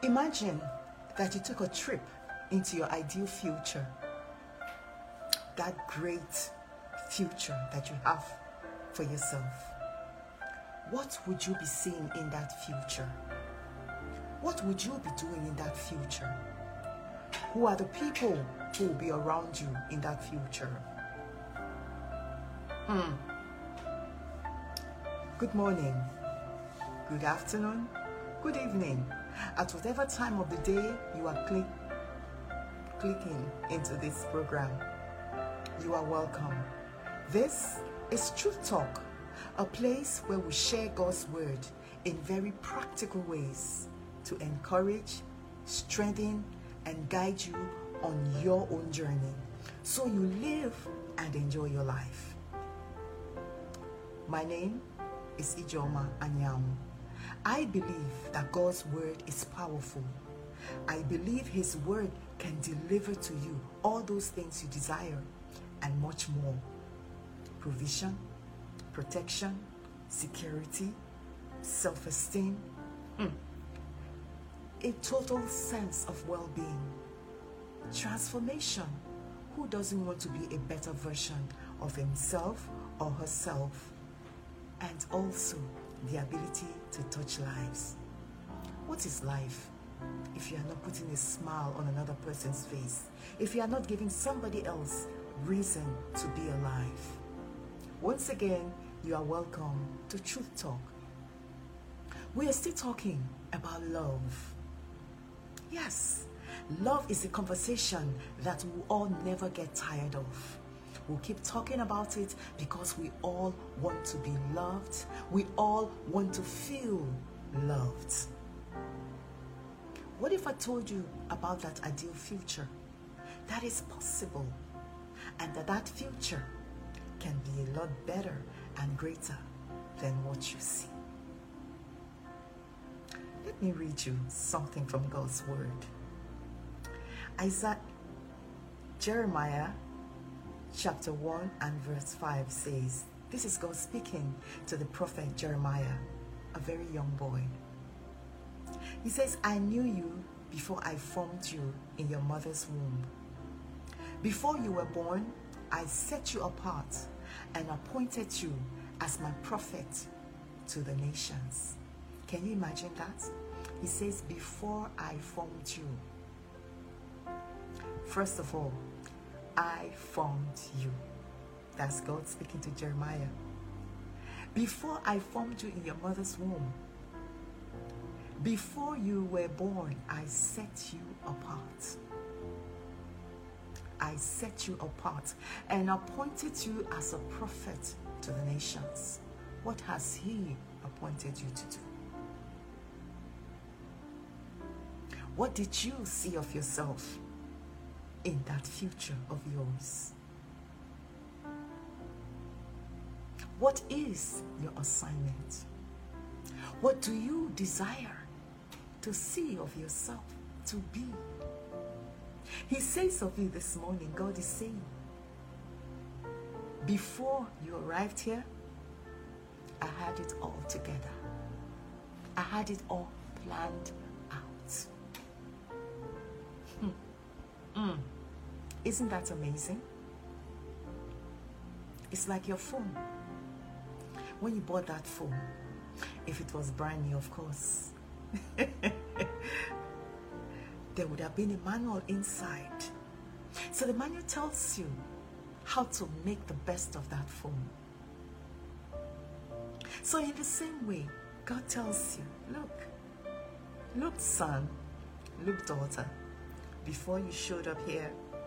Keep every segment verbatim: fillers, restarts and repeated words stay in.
Imagine that you took a trip into your ideal future, that great future that you have for yourself. What would you be seeing in that future? What would you be doing in that future? Who are the people who will be around you in that future? Hmm. Good morning, good afternoon, good evening. At whatever time of the day you are click, clicking into this program, you are welcome. This is Truth Talk, a place where we share God's word in very practical ways to encourage, strengthen, and guide you on your own journey so you live and enjoy your life. My name is Ijoma Anyanwu. I believe that God's word is powerful. I believe his word can deliver to you all those things you desire and much more. Provision, protection, security, self-esteem, hmm. a total sense of well-being, transformation. Who doesn't want to be a better version of himself or herself? And also the ability to touch lives. What is life if you are not putting a smile on another person's face? If you are not giving somebody else reason to be alive? Once again, you are welcome to Truth Talk. We are still talking about love. Yes, love is a conversation that we all never get tired of. We'll keep talking about it because we all want to be loved. We all want to feel loved. What if I told you about that ideal future? That is possible. And that that future can be a lot better and greater than what you see. Let me read you something from God's word. Isaiah, Jeremiah chapter one and verse five says, this is God speaking to the prophet Jeremiah, a very young boy. He says, I knew you before I formed you in your mother's womb. Before you were born, I set you apart and appointed you as my prophet to the nations. Can you imagine that? He says, before I formed you. First of all, I formed you. That's God speaking to Jeremiah. Before I formed you in your mother's womb, before you were born, I set you apart. I set you apart and appointed you as a prophet to the nations. What has he appointed you to do? What did you see of yourself in that future of yours? What is your assignment? What do you desire to see of yourself, to be? He says of you this morning, God is saying, before you arrived here, I had it all together. I had it all planned out. Hmm. Mm. Isn't that amazing? It's like your phone. When you bought that phone, if it was brand new, of course, there would have been a manual inside. So the manual tells you how to make the best of that phone. So in the same way, God tells you, look, look son, look daughter, before you showed up here,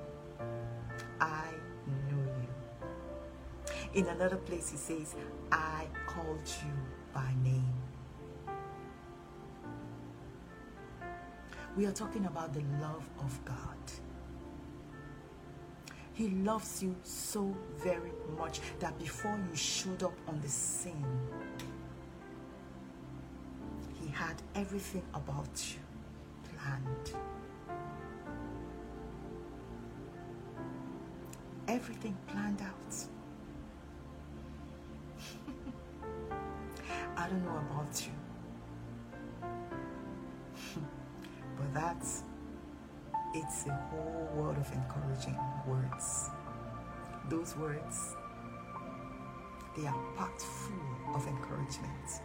I knew you. In another place he says, I called you by name. We are talking about the love of God. He loves you so very much that before you showed up on the scene, he had everything about you planned. Everything planned out. I don't know about you, that, it's a whole world of encouraging words. Those words, they are packed full of encouragement.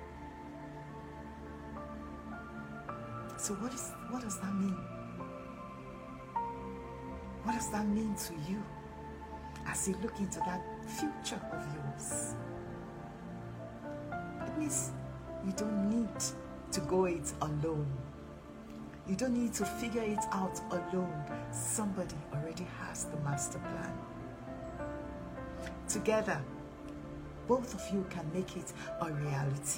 So what is what does that mean? What does that mean to you as you look into that future of yours? It means you don't need to go it alone. You don't need to figure it out alone. Somebody already has the master plan. Together, both of you can make it a reality.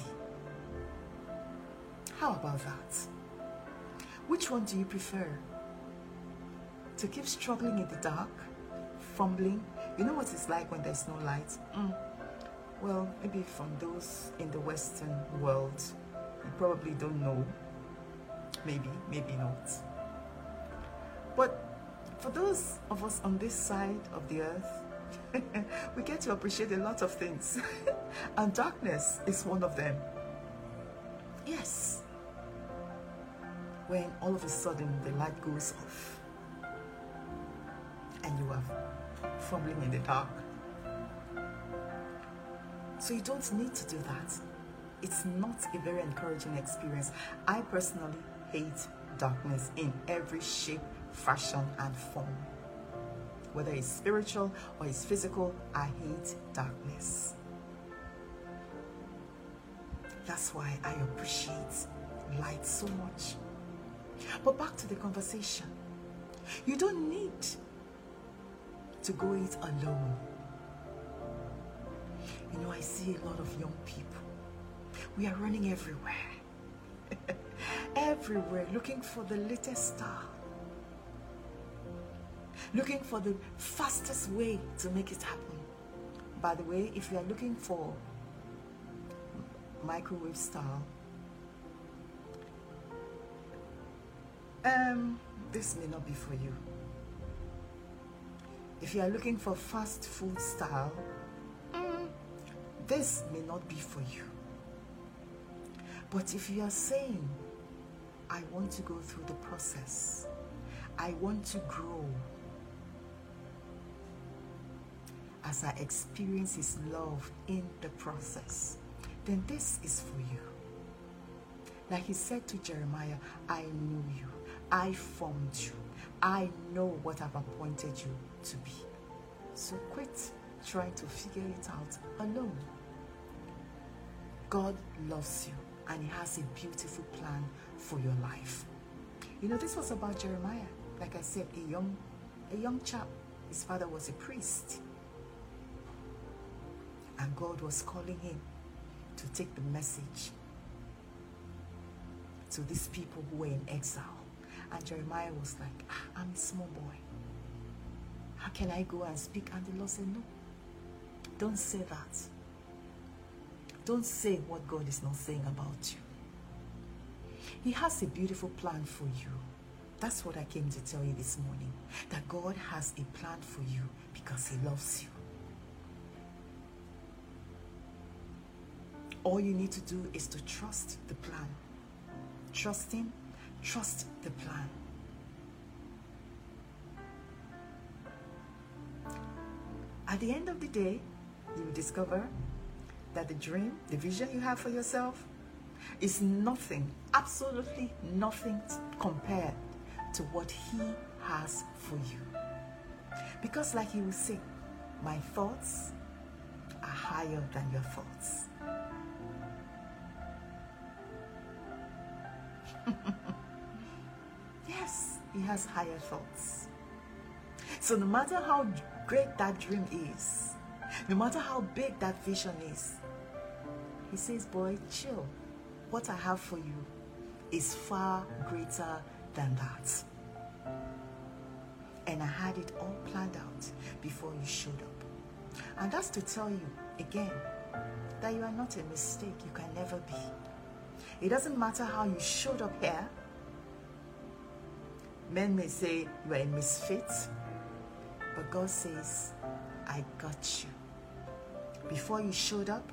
How about that? Which one do you prefer? To keep struggling in the dark, fumbling? You know what it's like when there's no light? Mm. Well, maybe from those in the Western world, you probably don't know. Maybe, maybe not. But for those of us on this side of the earth, we get to appreciate a lot of things. And darkness is one of them. Yes. When all of a sudden the light goes off and you are fumbling in the dark. So you don't need to do that. It's not a very encouraging experience. I personally hate darkness in every shape, fashion, and form. Whether it's spiritual or it's physical, I hate darkness. That's why I appreciate light so much. But back to the conversation. You don't need to go it alone. You know, I see a lot of young people. We are running everywhere. Everywhere, looking for the latest style. Looking for the fastest way to make it happen. By the way, if you are looking for microwave style, um, this may not be for you. If you are looking for fast food style, mm, this may not be for you. But if you are saying, I want to go through the process, I want to grow as I experience His love in the process, then this is for you. Like He said to Jeremiah, I knew you, I formed you, I know what I've appointed you to be. So quit trying to figure it out alone. God loves you and He has a beautiful plan for your life. You know, this was about Jeremiah. Like I said, a young, a young chap. His father was a priest. And God was calling him to take the message to these people who were in exile. And Jeremiah was like, ah, I'm a small boy. How can I go and speak? And the Lord said, no, don't say that. Don't say what God is not saying about you. He has a beautiful plan for you. That's what I came to tell you this morning. That God has a plan for you because He loves you. All you need to do is to trust the plan. Trust Him, trust the plan. At the end of the day, you will discover that the dream, the vision you have for yourself is nothing, absolutely nothing compared to what He has for you. Because like He will say, my thoughts are higher than your thoughts. Yes, He has higher thoughts. So no matter how great that dream is, no matter how big that vision is, He says, boy, chill. What I have for you is far greater than that. And I had it all planned out before you showed up. And that's to tell you, again, that you are not a mistake. You can never be. It doesn't matter how you showed up here. Men may say you are a misfit, but God says, I got you. Before you showed up,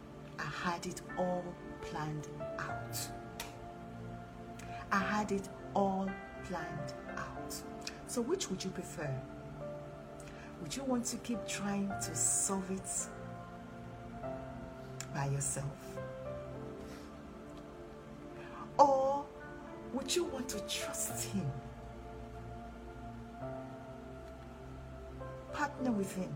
I had it all planned out. I had it all planned out. So which would you prefer? Would you want to keep trying to solve it by yourself? Or would you want to trust him? Partner with him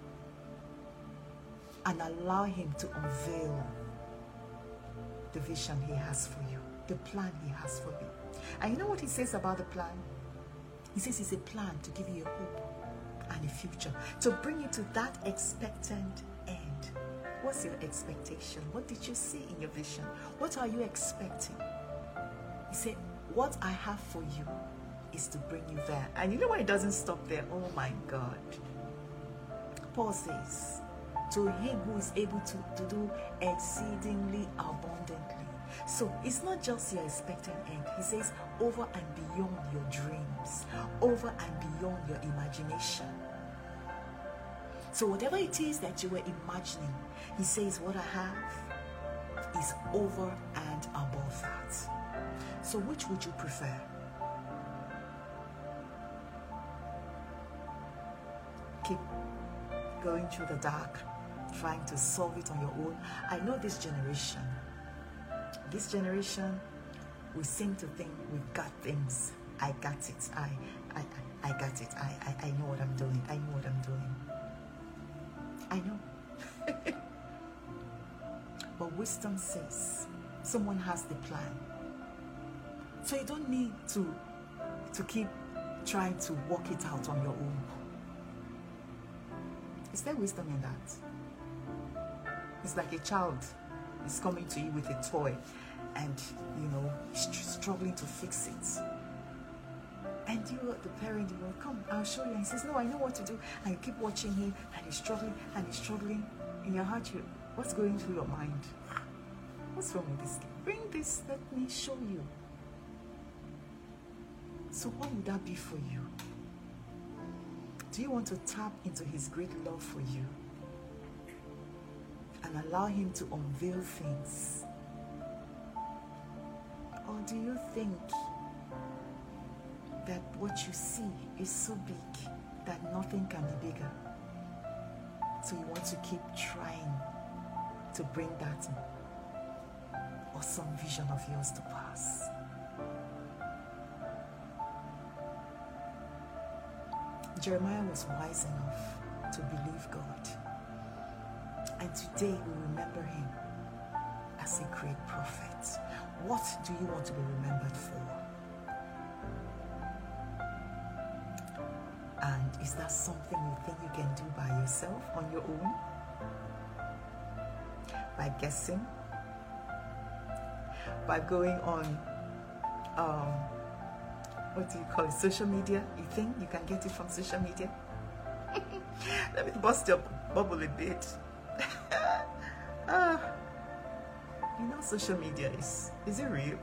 and allow him to unveil the vision he has for you, the plan he has for you. And you know what he says about the plan? He says it's a plan to give you a hope and a future, to bring you to that expectant end. What's your expectation? What did you see in your vision? What are you expecting? He said, what I have for you is to bring you there. And you know why it doesn't stop there? Oh my God. Paul says, to him who is able to, to do exceedingly abundantly. So it's not just your expectant end. He says, over and beyond your dreams, over and beyond your imagination. So whatever it is that you were imagining, he says, what I have is over and above that. So which would you prefer? Keep going through the dark, trying to solve it on your own. I know this generation, this generation, we seem to think we've got things. I got it. I, I, I got it. I, I, I know what I'm doing. I know what I'm doing. I know. But wisdom says someone has the plan. So you don't need to, to keep trying to work it out on your own. Is there wisdom in that? It's like a child is coming to you with a toy and, you know, he's struggling to fix it. And you, the parent, you will come, I'll show you. And he says, no, I know what to do. And you keep watching him and he's struggling and he's struggling. In your heart, you, what's going through your mind? What's wrong with this? Bring this, let me show you. So what would that be for you? Do you want to tap into his great love for you and allow him to unveil things? Or do you think that what you see is so big that nothing can be bigger? So you want to keep trying to bring that awesome vision of yours to pass. Jeremiah was wise enough to believe God. And today we remember him as a great prophet. What do you want to be remembered for? And is that something you think you can do by yourself, on your own? By guessing? By going on, um, what do you call it, social media? You think you can get it from social media? Let me bust your bubble a bit. uh, you know social media is, is it real?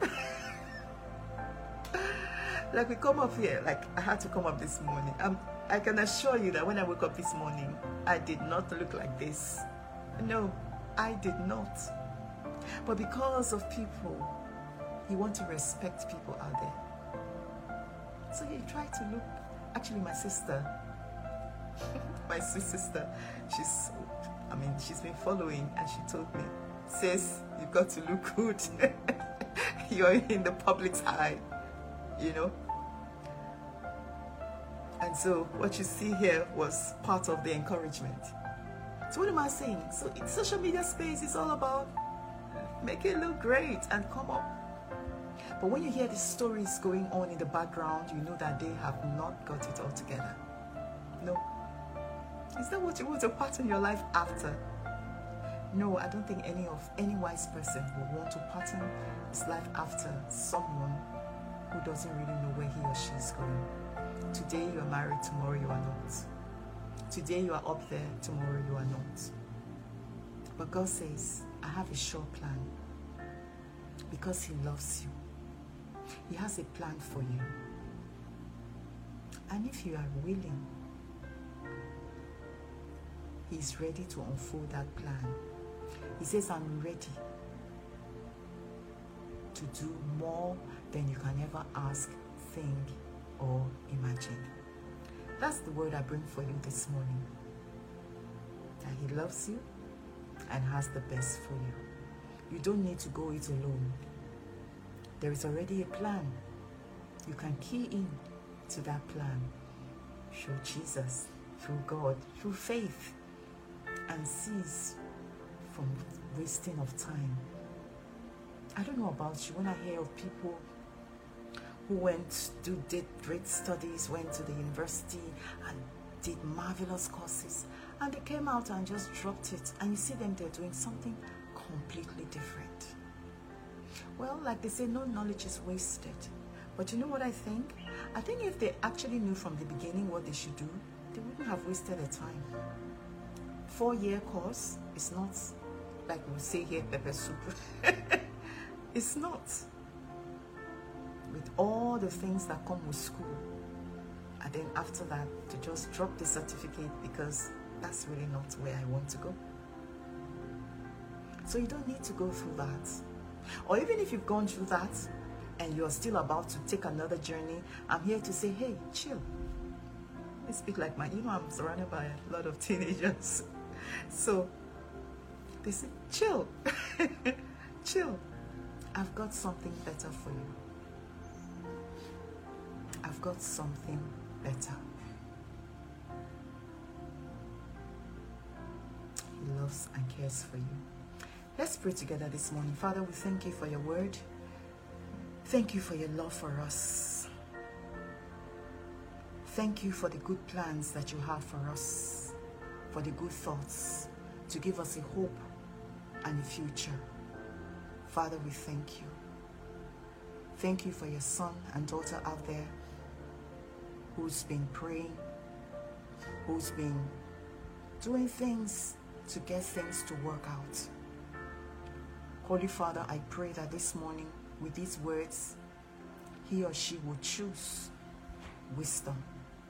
Like we come up here, like I had to come up this morning. Um, I can assure you that when I woke up this morning, I did not look like this. No, I did not. But because of people, you want to respect people out there. So you try to look. Actually, my sister, my sweet sister, she's, I mean, she's been following and she told me, sis, you've got to look good. You're in the public's eye, you know. And so what you see here was part of the encouragement. So what am I saying? So in social media space, it's all about make it look great and come up. But when you hear the stories going on in the background, you know that they have not got it all together. No. Is that what you want to pattern your life after? No, I don't think any of any wise person will want to pattern his life after someone who doesn't really know where he or she is going. Today you are married, tomorrow you are not. Today you are up there, tomorrow you are not. But God says, I have a sure plan. Because he loves you. He has a plan for you. And if you are willing, he is ready to unfold that plan. He says, I'm ready to do more than you can ever ask, think, or imagine. That's the word I bring for you this morning. That He loves you and has the best for you. You don't need to go it alone. There is already a plan. You can key in to that plan through Jesus, through God, through faith, and cease from wasting of time. I don't know about you, when I hear of people who went to did great studies, went to the university and did marvelous courses, and they came out and just dropped it, and you see them, they're doing something completely different. Well, like they say, no knowledge is wasted. But you know what I think? I think if they actually knew from the beginning what they should do, they wouldn't have wasted their time. Four-year course is not, like we say here, pepper soup. It's not. With all the things that come with school, and then after that, to just drop the certificate because that's really not where I want to go. So you don't need to go through that. Or even if you've gone through that and you're still about to take another journey, I'm here to say, hey, chill. I speak like my, you know, I'm surrounded by a lot of teenagers. So they say, chill, chill. I've got something better for you. I've got something better. He loves and cares for you. Let's pray together this morning. Father, we thank you for your word. Thank you for your love for us. Thank you for the good plans that you have for us, for the good thoughts, to give us a hope and a future. Father, we thank you. Thank you for your son and daughter out there who's been praying, who's been doing things to get things to work out. Holy Father, I pray that this morning with these words, he or she will choose wisdom.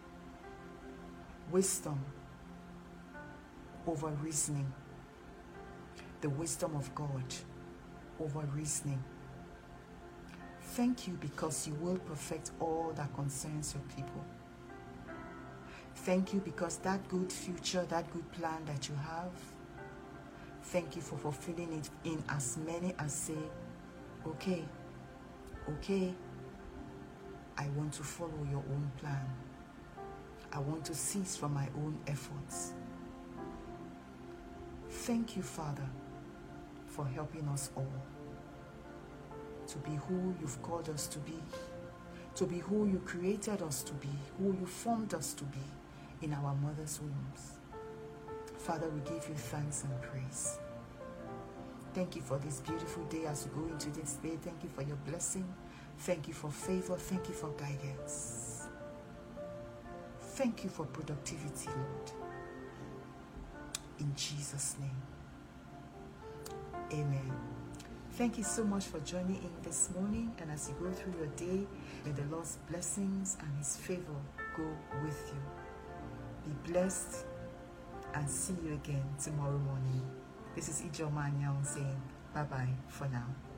Wisdom over reasoning. The wisdom of God over reasoning. Thank you because you will perfect all that concerns your people. Thank you because that good future, that good plan that you have, thank you for fulfilling it in as many as say, okay, okay, I want to follow your own plan. I want to cease from my own efforts. Thank you, Father, for helping us all to be who you've called us to be, to be who you created us to be, who you formed us to be in our mother's wombs. Father, we give you thanks and praise. Thank you for this beautiful day as we go into this day. Thank you for your blessing. Thank you for favor. Thank you for guidance. Thank you for productivity, Lord. In Jesus' name, amen. Thank you so much for joining in this morning. And as you go through your day, may the Lord's blessings and his favor go with you. Be blessed and see you again tomorrow morning. This is Ijoma Nyong saying bye-bye for now.